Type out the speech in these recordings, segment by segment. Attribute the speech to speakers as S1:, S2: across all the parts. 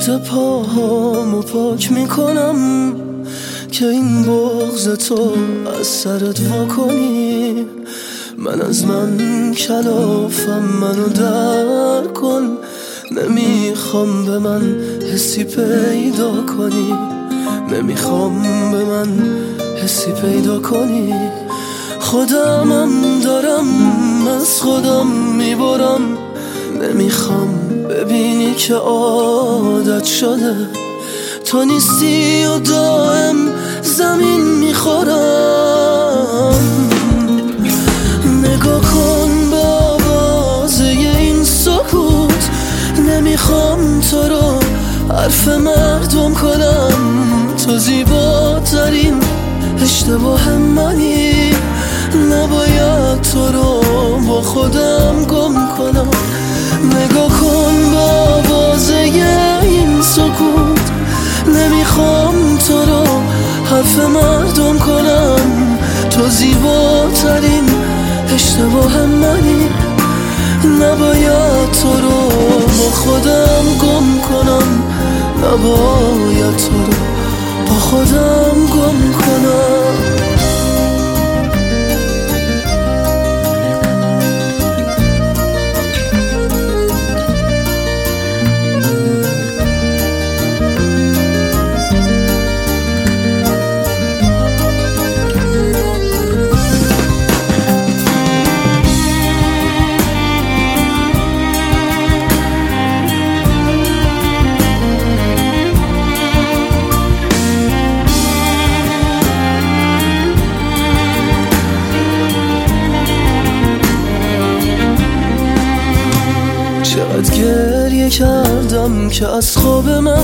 S1: خاکت پاهامو پاک میکنم که این بغض تو از سرت واکنی. من از من کلافم، منو در کن. نمیخوام به من حسی پیدا کنی، نمیخوام به من حسی پیدا کنی. خودمم دارم از خودم میبرم، نمیخوام ببینی که عادت شده تو نیستی و دائم زمین میخورم. نگاه کن به آوازه این سکوت، نمیخوام تو رو حرف مردم کنم. تو زیباترین اشتباه منی، نباید تو رو با خودم گم کنم. نگاه کن به آوازه این سکوت، نمیخوام تو رو حرف مردم کنم. تو زیباترین اشتباه منی، نباید تو رو با خودم گم کنم. نباید تو رو با خودم گم کنم. چقدر گریه کردم که از خواب من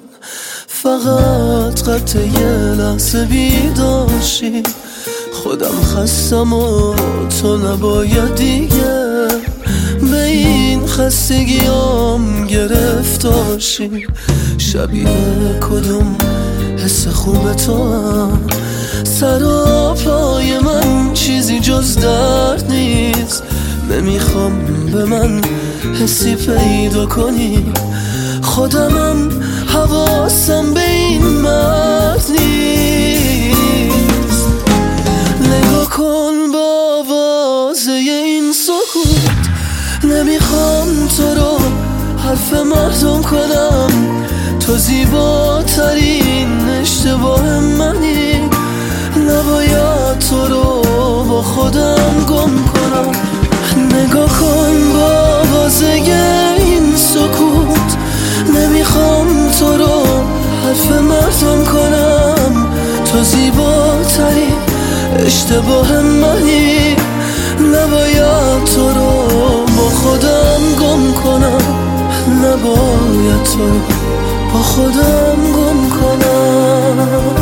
S1: فقط قطع یه لحظه بیداشی. خودم خستم و تو نباید دیگه به این خستگیام گرفتاشی. شبیه کدوم حس خوب تو هم، سر و پای من چیزی جز درد نیست. نمیخوام به من حسی پیدا کنی، خودمم حواسم به این مرد نیست. نگاه کن با آوازه این سکوت، نمیخوام تو رو حرف مردم کنم. تو زیباترین اشتباه منی، نباید تو رو با خودم گم کنم. نگاه کن با آوازه این سکوت، نمیخوام تو رو حرف مردم کنم. تو زیباترین اشتباه منی، نباید تو رو با خودم گم کنم. نباید تو رو با خودم گم کنم.